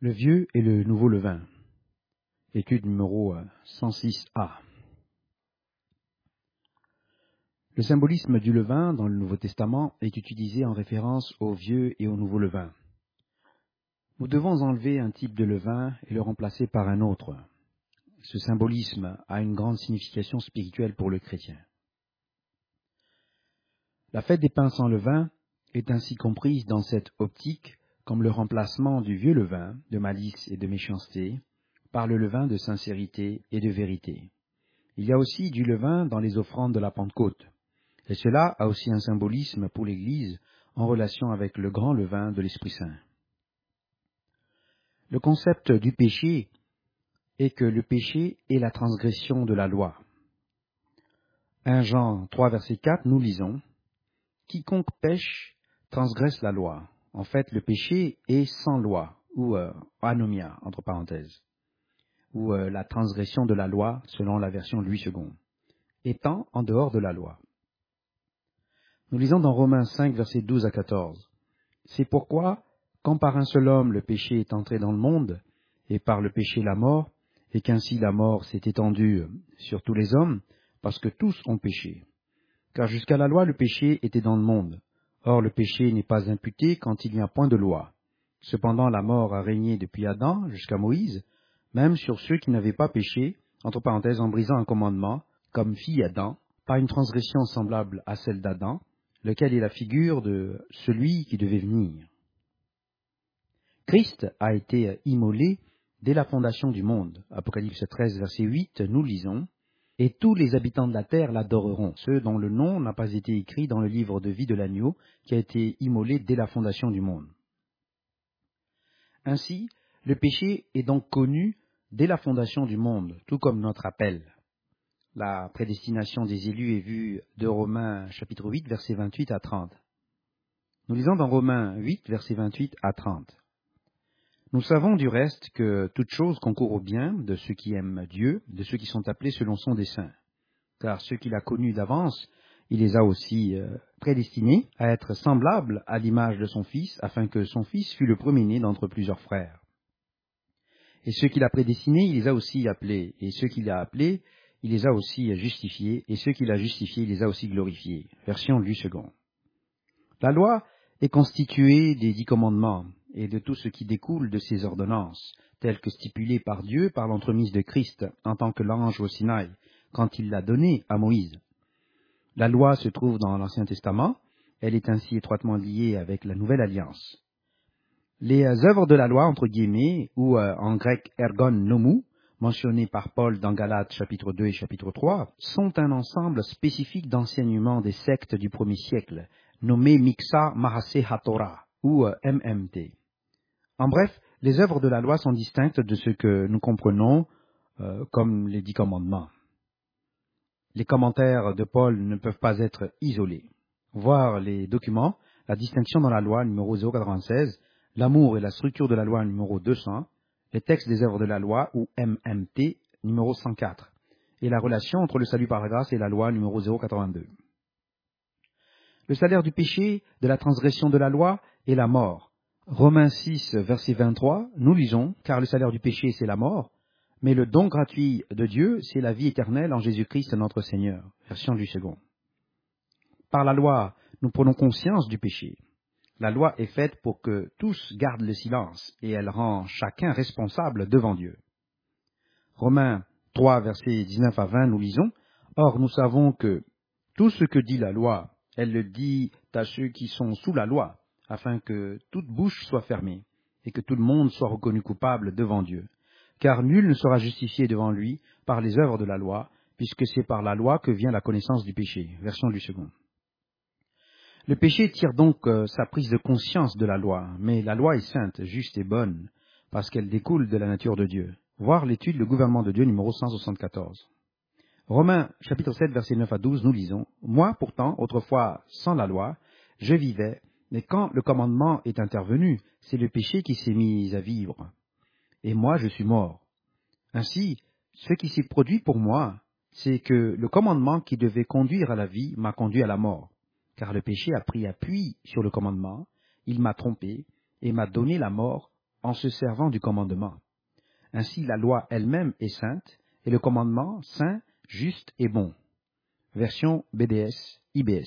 Le vieux et le nouveau levain. Étude numéro 106A. Le symbolisme du levain dans le Nouveau Testament est utilisé en référence au vieux et au nouveau levain. Nous devons enlever un type de levain et le remplacer par un autre. Ce symbolisme a une grande signification spirituelle pour le chrétien. La fête des pains sans levain est ainsi comprise dans cette optique comme le remplacement du vieux levain de malice et de méchanceté par le levain de sincérité et de vérité. Il y a aussi du levain dans les offrandes de la Pentecôte, et cela a aussi un symbolisme pour l'Église en relation avec le grand levain de l'Esprit Saint. Le concept du péché est que le péché est la transgression de la loi. 1 Jean 3, verset 4, nous lisons « Quiconque pêche transgresse la loi ». En fait, le péché est sans loi, ou anomia, entre parenthèses, ou la transgression de la loi, selon la version Louis II, étant en dehors de la loi. Nous lisons dans Romains 5, versets 12 à 14. « C'est pourquoi, quand par un seul homme le péché est entré dans le monde, et par le péché la mort, et qu'ainsi la mort s'est étendue sur tous les hommes, parce que tous ont péché. Car jusqu'à la loi le péché était dans le monde. Or le péché n'est pas imputé quand il n'y a point de loi. Cependant la mort a régné depuis Adam jusqu'à Moïse, même sur ceux qui n'avaient pas péché, entre parenthèses en brisant un commandement, comme fit Adam, par une transgression semblable à celle d'Adam, lequel est la figure de celui qui devait venir. Christ a été immolé dès la fondation du monde. Apocalypse 13, verset 8, nous lisons « Et tous les habitants de la terre l'adoreront, ceux dont le nom n'a pas été écrit dans le livre de vie de l'agneau, qui a été immolé dès la fondation du monde. » Ainsi, le péché est donc connu dès la fondation du monde, tout comme notre appel. La prédestination des élus est vue de Romains chapitre 8, versets 28 à 30. Nous lisons dans Romains 8, versets 28 à 30. Nous savons du reste que toute chose concourt au bien de ceux qui aiment Dieu, de ceux qui sont appelés selon son dessein. Car ceux qu'il a connus d'avance, il les a aussi prédestinés à être semblables à l'image de son Fils, afin que son Fils fût le premier-né d'entre plusieurs frères. Et ceux qu'il a prédestinés, il les a aussi appelés. Et ceux qu'il a appelés, il les a aussi justifiés. Et ceux qu'il a justifiés, il les a aussi glorifiés. Version Louis II. La loi est constituée des 10 commandements et de tout ce qui découle de ces ordonnances, telles que stipulées par Dieu par l'entremise de Christ en tant que l'ange au Sinaï, quand il l'a donnée à Moïse. La loi se trouve dans l'Ancien Testament, elle est ainsi étroitement liée avec la Nouvelle Alliance. Les œuvres de la loi, entre guillemets, ou en grec ergon nomou, mentionnées par Paul dans Galates chapitre 2 et chapitre 3, sont un ensemble spécifique d'enseignements des sectes du premier siècle, nommé Mixa Mahase HaTorah, ou MMT. En bref, les œuvres de la loi sont distinctes de ce que nous comprenons comme les 10 commandements. Les commentaires de Paul ne peuvent pas être isolés. Voir les documents, la distinction dans la loi numéro 096, l'amour et la structure de la loi numéro 200, les textes des œuvres de la loi ou MMT numéro 104, et la relation entre le salut par grâce et la loi numéro 082. Le salaire du péché, de la transgression de la loi, est la mort. Romains 6, verset 23, nous lisons, car le salaire du péché, c'est la mort, mais le don gratuit de Dieu, c'est la vie éternelle en Jésus-Christ notre Seigneur. Version Louis II. Par la loi, nous prenons conscience du péché. La loi est faite pour que tous gardent le silence, et elle rend chacun responsable devant Dieu. Romains 3, versets 19 à 20, nous lisons, « Or nous savons que tout ce que dit la loi, elle le dit à ceux qui sont sous la loi, afin que toute bouche soit fermée, et que tout le monde soit reconnu coupable devant Dieu. Car nul ne sera justifié devant lui par les œuvres de la loi, puisque c'est par la loi que vient la connaissance du péché. » Version Louis II. Le péché tire donc sa prise de conscience de la loi, mais la loi est sainte, juste et bonne, parce qu'elle découle de la nature de Dieu. Voir l'étude Le gouvernement de Dieu numéro 174. Romains chapitre 7, versets 9 à 12, nous lisons, « Moi, pourtant, autrefois, sans la loi, je vivais, mais quand le commandement est intervenu, c'est le péché qui s'est mis à vivre. Et moi, je suis mort. Ainsi, ce qui s'est produit pour moi, c'est que le commandement qui devait conduire à la vie m'a conduit à la mort. Car le péché a pris appui sur le commandement, il m'a trompé et m'a donné la mort en se servant du commandement. Ainsi, la loi elle-même est sainte, et le commandement saint, juste et bon. Version BDS, IBS.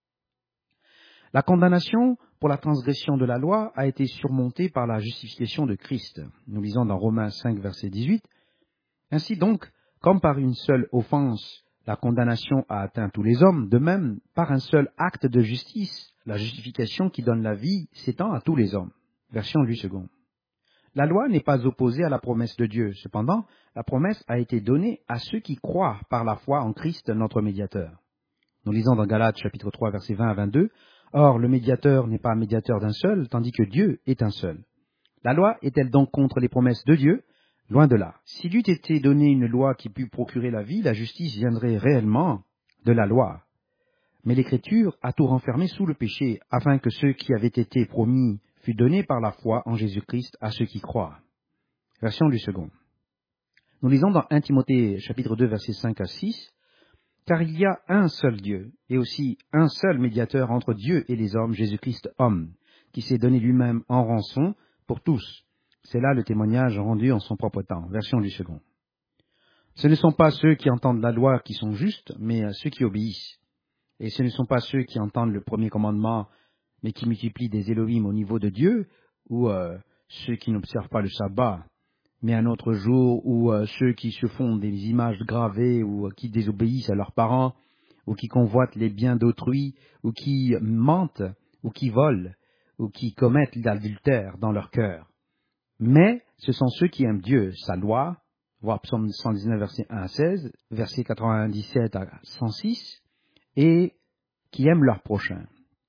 La condamnation pour la transgression de la loi a été surmontée par la justification de Christ. Nous lisons dans Romains 5, verset 18. Ainsi donc, comme par une seule offense, la condamnation a atteint tous les hommes, de même, par un seul acte de justice, la justification qui donne la vie s'étend à tous les hommes. Version Louis II. La loi n'est pas opposée à la promesse de Dieu. Cependant, la promesse a été donnée à ceux qui croient par la foi en Christ, notre médiateur. Nous lisons dans Galates chapitre 3, versets 20 à 22. Or, le médiateur n'est pas médiateur d'un seul, tandis que Dieu est un seul. La loi est-elle donc contre les promesses de Dieu? Loin de là. S'il eût été donné une loi qui pût procurer la vie, la justice viendrait réellement de la loi. Mais l'Écriture a tout renfermé sous le péché, afin que ce qui avait été promis fût donné par la foi en Jésus-Christ à ceux qui croient. Version du second. Nous lisons dans 1 Timothée chapitre 2, versets 5 à 6. Car il y a un seul Dieu, et aussi un seul médiateur entre Dieu et les hommes, Jésus-Christ homme, qui s'est donné lui-même en rançon pour tous. C'est là le témoignage rendu en son propre temps. Version du second. Ce ne sont pas ceux qui entendent la loi qui sont justes, mais ceux qui obéissent. Et ce ne sont pas ceux qui entendent le premier commandement, mais qui multiplient des Elohim au niveau de Dieu, ou ceux qui n'observent pas le sabbat, mais un autre jour, ou ceux qui se font des images gravées, ou qui désobéissent à leurs parents, ou qui convoitent les biens d'autrui, ou qui mentent, ou qui volent, ou qui commettent l'adultère dans leur cœur. Mais ce sont ceux qui aiment Dieu, sa loi, voir Psaume 119, verset 1 à 16, verset 97 à 106, et qui aiment leur prochain.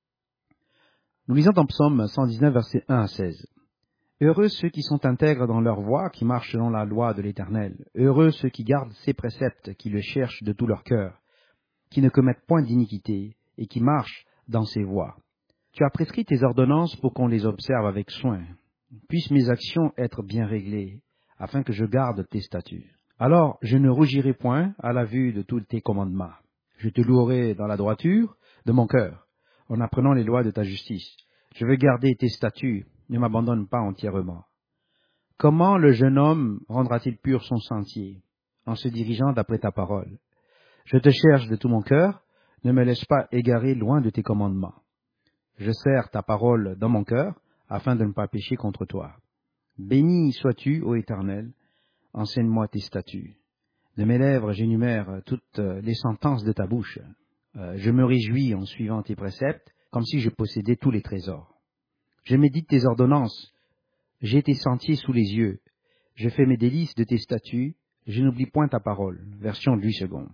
Nous lisons dans Psaume 119, verset 1 à 16. Heureux ceux qui sont intègres dans leur voie, qui marchent selon la loi de l'Éternel. Heureux ceux qui gardent ses préceptes, qui le cherchent de tout leur cœur, qui ne commettent point d'iniquité, et qui marchent dans ses voies. Tu as prescrit tes ordonnances pour qu'on les observe avec soin. Puissent mes actions être bien réglées, afin que je garde tes statuts. Alors je ne rougirai point à la vue de tous tes commandements. Je te louerai dans la droiture de mon cœur, en apprenant les lois de ta justice. Je veux garder tes statuts, ne m'abandonne pas entièrement. Comment le jeune homme rendra-t-il pur son sentier, en se dirigeant d'après ta parole? Je te cherche de tout mon cœur, ne me laisse pas égarer loin de tes commandements. Je serre ta parole dans mon cœur, afin de ne pas pécher contre toi. Béni sois-tu, ô Éternel, enseigne-moi tes statuts. De mes lèvres j'énumère toutes les sentences de ta bouche. Je me réjouis en suivant tes préceptes, comme si je possédais tous les trésors. Je médite tes ordonnances, j'ai tes sentiers sous les yeux. Je fais mes délices de tes statuts, je n'oublie point ta parole. Version Louis II.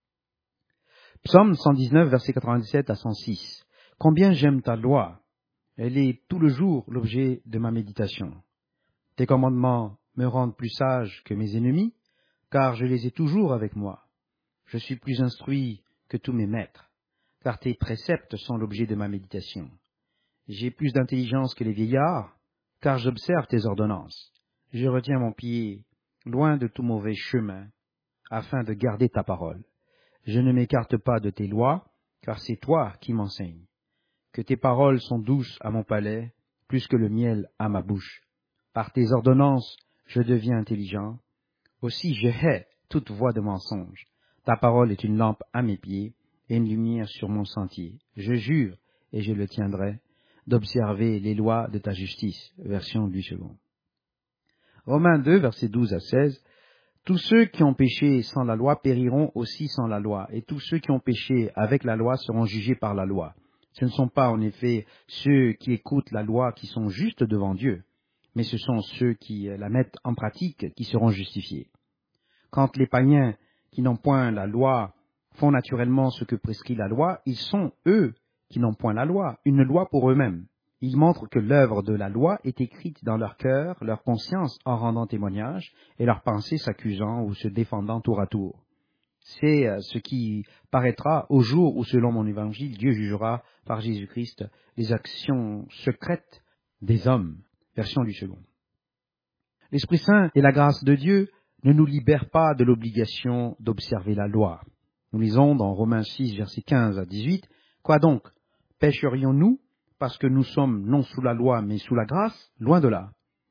Psaume 119, verset 97 à 106. Combien j'aime ta loi! Elle est tout le jour l'objet de ma méditation. Tes commandements me rendent plus sage que mes ennemis, car je les ai toujours avec moi. Je suis plus instruit que tous mes maîtres, car tes préceptes sont l'objet de ma méditation. J'ai plus d'intelligence que les vieillards, car j'observe tes ordonnances. Je retiens mon pied loin de tout mauvais chemin, afin de garder ta parole. Je ne m'écarte pas de tes lois, car c'est toi qui m'enseignes. Que tes paroles sont douces à mon palais, plus que le miel à ma bouche. Par tes ordonnances, je deviens intelligent. Aussi je hais toute voie de mensonge. Ta parole est une lampe à mes pieds et une lumière sur mon sentier. Je jure, et je le tiendrai, d'observer les lois de ta justice. Version Louis II. Romains 2, versets 12 à 16. Tous ceux qui ont péché sans la loi périront aussi sans la loi, et tous ceux qui ont péché avec la loi seront jugés par la loi. Ce ne sont pas en effet ceux qui écoutent la loi qui sont justes devant Dieu, mais ce sont ceux qui la mettent en pratique qui seront justifiés. Quand les païens qui n'ont point la loi font naturellement ce que prescrit la loi, ils sont, eux, qui n'ont point la loi, une loi pour eux-mêmes. Ils montrent que l'œuvre de la loi est écrite dans leur cœur, leur conscience en rendant témoignage, et leur pensée s'accusant ou se défendant tour à tour. C'est ce qui paraîtra au jour où, selon mon évangile, Dieu jugera par Jésus-Christ les actions secrètes des hommes. Version du second. L'Esprit Saint et la grâce de Dieu ne nous libèrent pas de l'obligation d'observer la loi. Nous lisons dans Romains 6, versets 15 à 18, « Quoi donc? Pécherions-nous parce que nous sommes non sous la loi mais sous la grâce? Loin de là.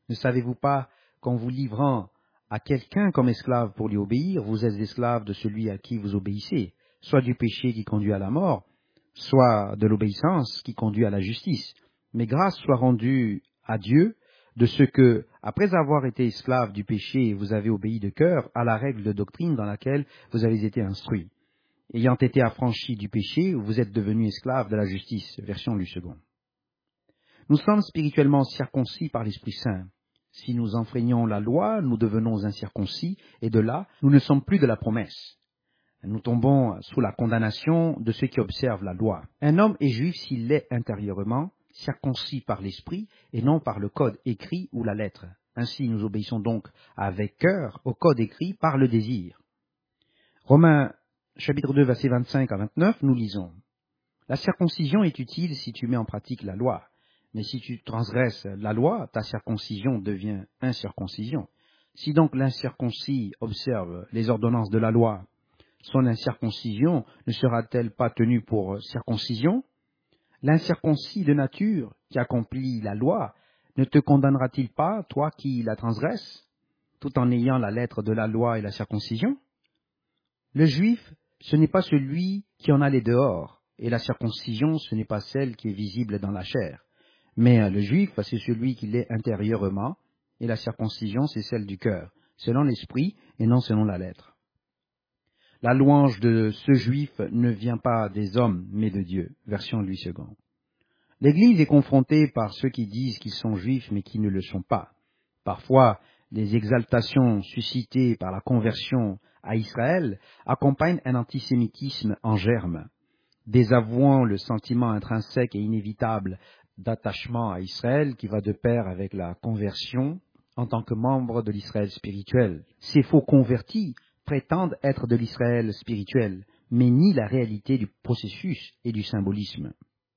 Ne savez-vous pas qu'en vous livrant à quelqu'un comme esclave pour lui obéir, vous êtes esclave de celui à qui vous obéissez, soit du péché qui conduit à la mort, soit de l'obéissance qui conduit à la justice. Mais grâce soit rendue à Dieu de ce que, après avoir été esclave du péché, vous avez obéi de cœur à la règle de doctrine dans laquelle vous avez été instruits. Ayant été affranchis du péché, vous êtes devenus esclaves de la justice. Version Lu second. Nous sommes spirituellement circoncis par l'Esprit Saint. Si nous enfreignons la loi, nous devenons incirconcis, et de là, nous ne sommes plus de la promesse. Nous tombons sous la condamnation de ceux qui observent la loi. Un homme est juif s'il l'est intérieurement, circoncis par l'esprit, et non par le code écrit ou la lettre. Ainsi, nous obéissons donc avec cœur au code écrit par le désir. Romains chapitre 2, versets 25 à 29, nous lisons. La circoncision est utile si tu mets en pratique la loi. Mais si tu transgresses la loi, ta circoncision devient incirconcision. Si donc l'incirconcis observe les ordonnances de la loi, son incirconcision ne sera-t-elle pas tenue pour circoncision? L'incirconcis de nature qui accomplit la loi ne te condamnera-t-il pas, toi qui la transgresses, tout en ayant la lettre de la loi et la circoncision? Le juif, ce n'est pas celui qui en a les dehors, et la circoncision, ce n'est pas celle qui est visible dans la chair. Mais le juif, c'est celui qui l'est intérieurement, et la circoncision, c'est celle du cœur, selon l'esprit et non selon la lettre. La louange de ce juif ne vient pas des hommes, mais de Dieu. Version Louis II. L'Église est confrontée par ceux qui disent qu'ils sont juifs, mais qui ne le sont pas. Parfois, les exaltations suscitées par la conversion à Israël accompagnent un antisémitisme en germe. Désavouant le sentiment intrinsèque et inévitable d'attachement à Israël qui va de pair avec la conversion en tant que membre de l'Israël spirituel. Ces faux convertis prétendent être de l'Israël spirituel, mais nient la réalité du processus et du symbolisme.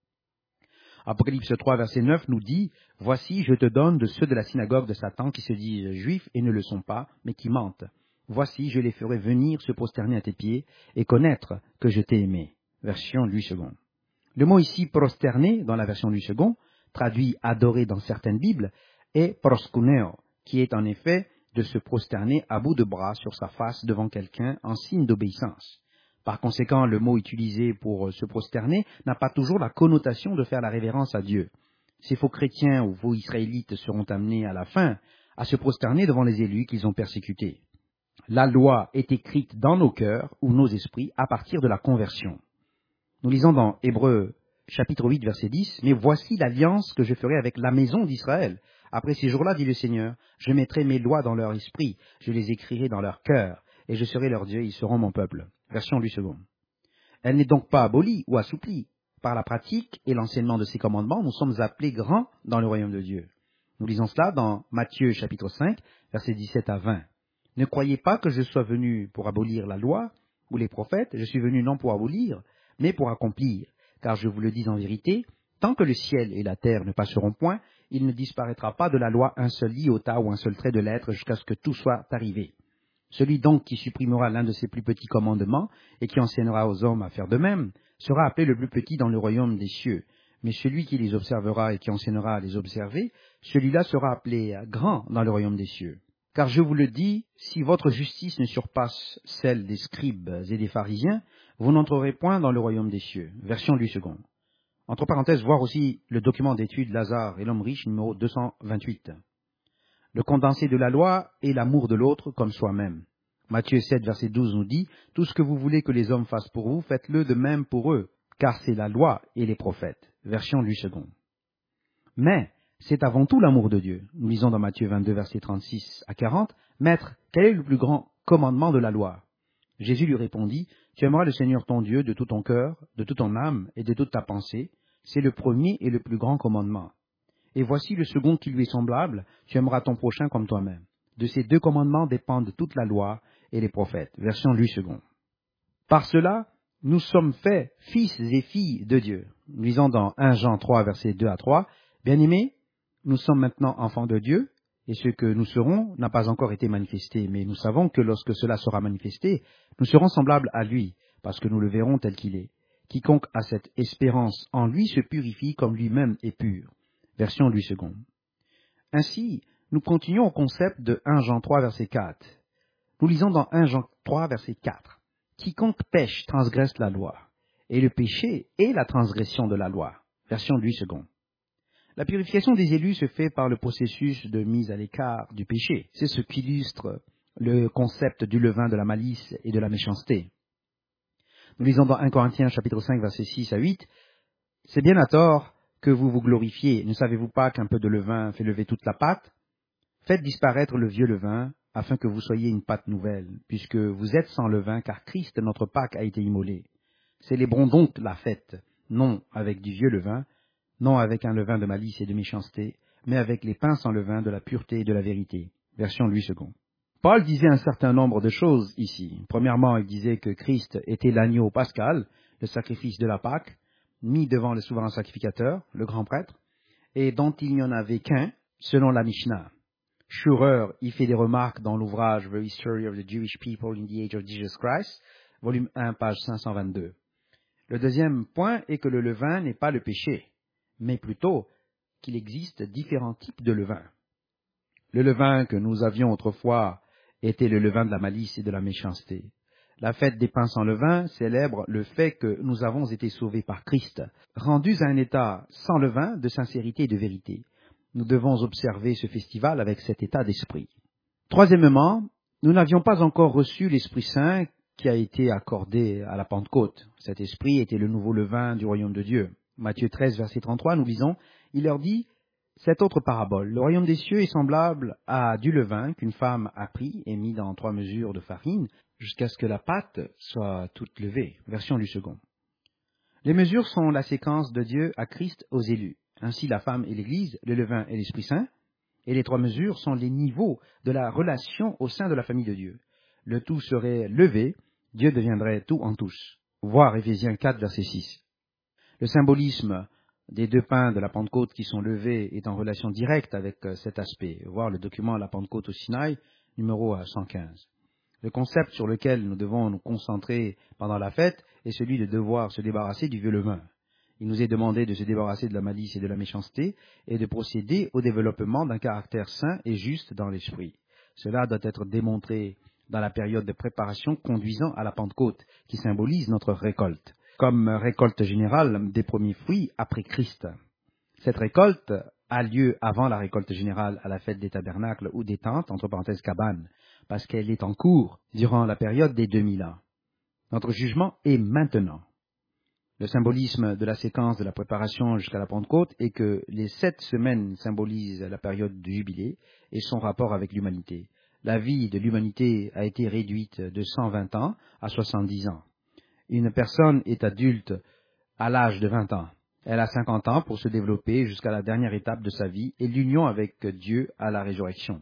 Apocalypse 3, verset 9 nous dit « Voici, je te donne de ceux de la synagogue de Satan qui se disent juifs et ne le sont pas, mais qui mentent. Voici, je les ferai venir se prosterner à tes pieds et connaître que je t'ai aimé. » Version Louis II. Le mot ici prosterné, dans la version Louis II, traduit adorer dans certaines Bibles, est proskuneo, qui est en effet de se prosterner à bout de bras sur sa face devant quelqu'un en signe d'obéissance. Par conséquent, le mot utilisé pour se prosterner n'a pas toujours la connotation de faire la révérence à Dieu. Ces faux chrétiens ou faux israélites seront amenés à la fin à se prosterner devant les élus qu'ils ont persécutés. La loi est écrite dans nos cœurs ou nos esprits à partir de la conversion. Nous lisons dans Hébreux chapitre 8, verset 10, « Mais voici l'alliance que je ferai avec la maison d'Israël. Après ces jours-là, dit le Seigneur, je mettrai mes lois dans leur esprit, je les écrirai dans leur cœur, et je serai leur Dieu, ils seront mon peuple. » Version Louis II. Elle n'est donc pas abolie ou assouplie. Par la pratique et l'enseignement de ces commandements, nous sommes appelés grands dans le royaume de Dieu. Nous lisons cela dans Matthieu chapitre 5, versets 17 à 20. « Ne croyez pas que je sois venu pour abolir la loi ou les prophètes, je suis venu non pour abolir, mais pour accomplir. Car je vous le dis en vérité, tant que le ciel et la terre ne passeront point, il ne disparaîtra pas de la loi un seul iota ou un seul trait de lettre jusqu'à ce que tout soit arrivé. Celui donc qui supprimera l'un de ces plus petits commandements et qui enseignera aux hommes à faire de même, sera appelé le plus petit dans le royaume des cieux. Mais celui qui les observera et qui enseignera à les observer, celui-là sera appelé grand dans le royaume des cieux. Car je vous le dis, si votre justice ne surpasse celle des scribes et des pharisiens, vous n'entrerez point dans le royaume des cieux. Version Louis II. Entre parenthèses, voir aussi le document d'étude Lazare et l'homme riche numéro 228. Le condensé de la loi est l'amour de l'autre comme soi-même. Matthieu 7, verset 12 nous dit, « Tout ce que vous voulez que les hommes fassent pour vous, faites-le de même pour eux, car c'est la loi et les prophètes. » Version Louis II. Mais c'est avant tout l'amour de Dieu. Nous lisons dans Matthieu 22, verset 36 à 40, « Maître, quel est le plus grand commandement de la loi ?» Jésus lui répondit, « Tu aimeras le Seigneur ton Dieu de tout ton cœur, de toute ton âme et de toute ta pensée. C'est le premier et le plus grand commandement. Et voici le second qui lui est semblable, tu aimeras ton prochain comme toi-même. De ces deux commandements dépendent toute la loi et les prophètes. » Version Louis II. Par cela, nous sommes faits fils et filles de Dieu. Nous lisons dans 1 Jean 3, versets 2 à 3, « Bien-aimés, nous sommes maintenant enfants de Dieu, et ce que nous serons n'a pas encore été manifesté, mais nous savons que lorsque cela sera manifesté, nous serons semblables à lui, parce que nous le verrons tel qu'il est. Quiconque a cette espérance en lui se purifie comme lui-même est pur. » Version Louis II. Ainsi, Nous continuons au concept de 1 Jean 3, verset 4. Nous lisons dans 1 Jean 3, verset 4. « Quiconque pêche transgresse la loi, et le péché est la transgression de la loi. » Version 8 secondes. La purification des élus se fait par le processus de mise à l'écart du péché. C'est ce qu'illustre le concept du levain de la malice et de la méchanceté. Nous lisons dans 1 Corinthiens chapitre 5, versets 6 à 8. « C'est bien à tort que vous vous glorifiez. Ne savez-vous pas qu'un peu de levain fait lever toute la pâte? Faites disparaître le vieux levain, afin que vous soyez une pâte nouvelle, puisque vous êtes sans levain, car Christ, notre Pâque, a été immolé. Célébrons donc la fête, non avec du vieux levain, non avec un levain de malice et de méchanceté, mais avec les pains sans levain de la pureté et de la vérité. » Version Louis II. Paul disait un certain nombre de choses ici. Premièrement, il disait que Christ était l'agneau pascal, le sacrifice de la Pâque, mis devant le souverain sacrificateur, le grand prêtre, et dont il n'y en avait qu'un, selon la Mishnah. Schurer y fait des remarques dans l'ouvrage The History of the Jewish People in the Age of Jesus Christ, volume 1, page 522. Le deuxième point est que le levain n'est pas le péché, mais plutôt qu'il existe différents types de levain. Le levain que nous avions autrefois était le levain de la malice et de la méchanceté. La fête des pains sans levain célèbre le fait que nous avons été sauvés par Christ, rendus à un état sans levain de sincérité et de vérité. Nous devons observer ce festival avec cet état d'esprit. Troisièmement, nous n'avions pas encore reçu l'Esprit Saint qui a été accordé à la Pentecôte. Cet esprit était le nouveau levain du royaume de Dieu. Matthieu 13, verset 33, nous lisons, il leur dit cette autre parabole. Le royaume des cieux est semblable à du levain qu'une femme a pris et mis dans 3 mesures de farine jusqu'à ce que la pâte soit toute levée. Version du second. Les mesures sont la séquence de Dieu à Christ aux élus. Ainsi la femme et l'Église, le levain et l'Esprit Saint. Et les 3 mesures sont les niveaux de la relation au sein de la famille de Dieu. Le tout serait levé, Dieu deviendrait tout en tous. Voir Éphésiens 4, verset 6. Le symbolisme des 2 pains de la Pentecôte qui sont levés est en relation directe avec cet aspect. Voir le document La Pentecôte au Sinaï, numéro 115. Le concept sur lequel nous devons nous concentrer pendant la fête est celui de devoir se débarrasser du vieux levain. Il nous est demandé de se débarrasser de la malice et de la méchanceté et de procéder au développement d'un caractère sain et juste dans l'esprit. Cela doit être démontré dans la période de préparation conduisant à la Pentecôte, qui symbolise notre récolte, comme récolte générale des premiers fruits après Christ. Cette récolte a lieu avant la récolte générale à la fête des tabernacles ou des tentes, entre parenthèses cabanes, parce qu'elle est en cours durant la période des 2000 ans. Notre jugement est maintenant. Le symbolisme de la séquence de la préparation jusqu'à la Pentecôte est que les 7 semaines symbolisent la période du jubilé et son rapport avec l'humanité. La vie de l'humanité a été réduite de 120 ans à 70 ans. Une personne est adulte à l'âge de 20 ans. Elle a 50 ans pour se développer jusqu'à la dernière étape de sa vie et l'union avec Dieu à la résurrection.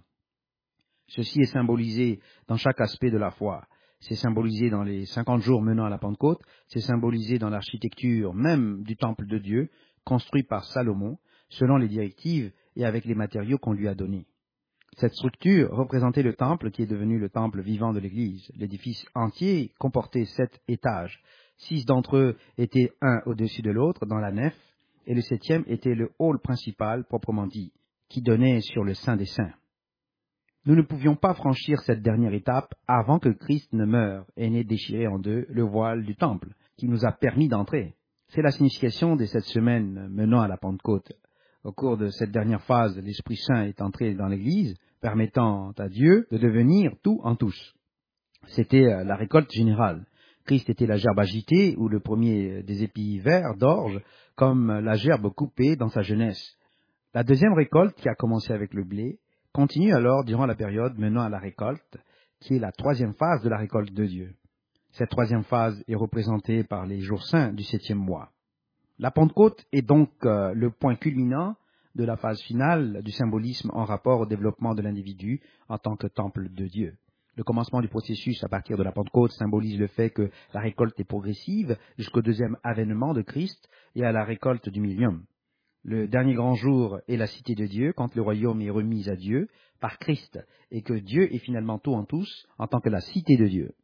Ceci est symbolisé dans chaque aspect de la foi. C'est symbolisé dans les 50 jours menant à la Pentecôte, c'est symbolisé dans l'architecture même du temple de Dieu, construit par Salomon, selon les directives et avec les matériaux qu'on lui a donnés. Cette structure représentait le temple qui est devenu le temple vivant de l'Église. L'édifice entier comportait 7 étages. 6 d'entre eux étaient un au-dessus de l'autre dans la nef, et le 7e était le hall principal proprement dit, qui donnait sur le Saint des Saints. Nous ne pouvions pas franchir cette dernière étape avant que Christ ne meure et n'ait déchiré en 2 le voile du temple, qui nous a permis d'entrer. C'est la signification de cette semaine menant à la Pentecôte. Au cours de cette dernière phase, l'Esprit Saint est entré dans l'Église, permettant à Dieu de devenir tout en tous. C'était la récolte générale. Christ était la gerbe agitée ou le premier des épis verts d'orge, comme la gerbe coupée dans sa jeunesse. La deuxième récolte, qui a commencé avec le blé, continue alors durant la période menant à la récolte, qui est la 3e phase de la récolte de Dieu. Cette 3e phase est représentée par les jours saints du 7e mois. La Pentecôte est donc le point culminant de la phase finale du symbolisme en rapport au développement de l'individu en tant que temple de Dieu. Le commencement du processus à partir de la Pentecôte symbolise le fait que la récolte est progressive jusqu'au 2e avènement de Christ et à la récolte du millénium. Le dernier grand jour est la cité de Dieu, quand le royaume est remis à Dieu par Christ, et que Dieu est finalement tout en tous, en tant que la cité de Dieu.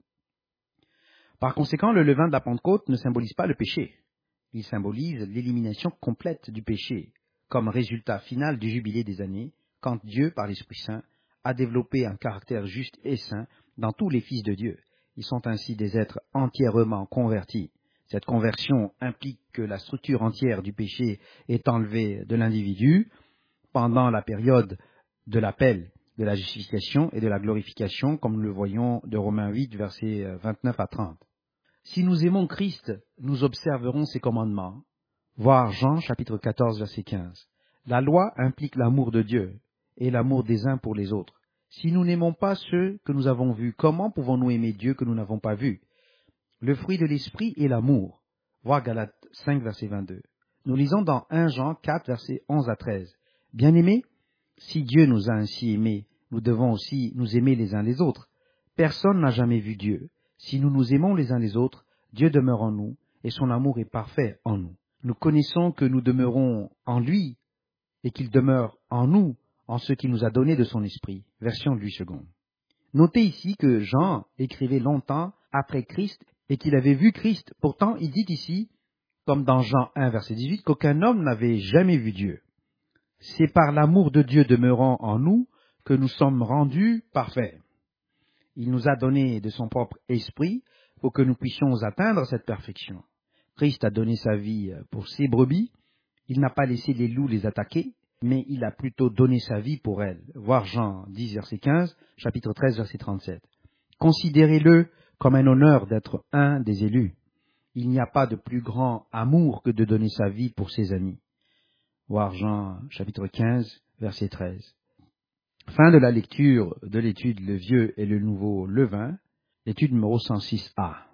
Par conséquent, le levain de la Pentecôte ne symbolise pas le péché. Il symbolise l'élimination complète du péché, comme résultat final du jubilé des années, quand Dieu, par l'Esprit Saint, a développé un caractère juste et saint dans tous les fils de Dieu. Ils sont ainsi des êtres entièrement convertis. Cette conversion implique que la structure entière du péché est enlevée de l'individu pendant la période de l'appel, de la justification et de la glorification, comme nous le voyons de Romains 8, versets 29 à 30. Si nous aimons Christ, nous observerons ses commandements. Voir Jean chapitre 14, verset 15. La loi implique l'amour de Dieu et l'amour des uns pour les autres. Si nous n'aimons pas ceux que nous avons vus, comment pouvons-nous aimer Dieu que nous n'avons pas vu? Le fruit de l'esprit est l'amour. Voir Galates 5, verset 22. Nous lisons dans 1 Jean 4, versets 11 à 13. Bien-aimés, si Dieu nous a ainsi aimés, nous devons aussi nous aimer les uns les autres. Personne n'a jamais vu Dieu. Si nous nous aimons les uns les autres, Dieu demeure en nous et son amour est parfait en nous. Nous connaissons que nous demeurons en lui et qu'il demeure en nous en ce qu'il nous a donné de son esprit. Version Louis II. Notez ici que Jean écrivait longtemps après Christ et qu'il avait vu Christ. Pourtant, il dit ici, comme dans Jean 1, verset 18, qu'aucun homme n'avait jamais vu Dieu. C'est par l'amour de Dieu demeurant en nous que nous sommes rendus parfaits. Il nous a donné de son propre esprit pour que nous puissions atteindre cette perfection. Christ a donné sa vie pour ses brebis. Il n'a pas laissé les loups les attaquer, mais il a plutôt donné sa vie pour elles. Voir Jean 10, verset 15, chapitre 13, verset 37. Considérez-le comme un honneur d'être un des élus. Il n'y a pas de plus grand amour que de donner sa vie pour ses amis. Voir Jean chapitre 15, verset 13. Fin de la lecture de l'étude Le Vieux et le Nouveau Levain, l'étude numéro 106a.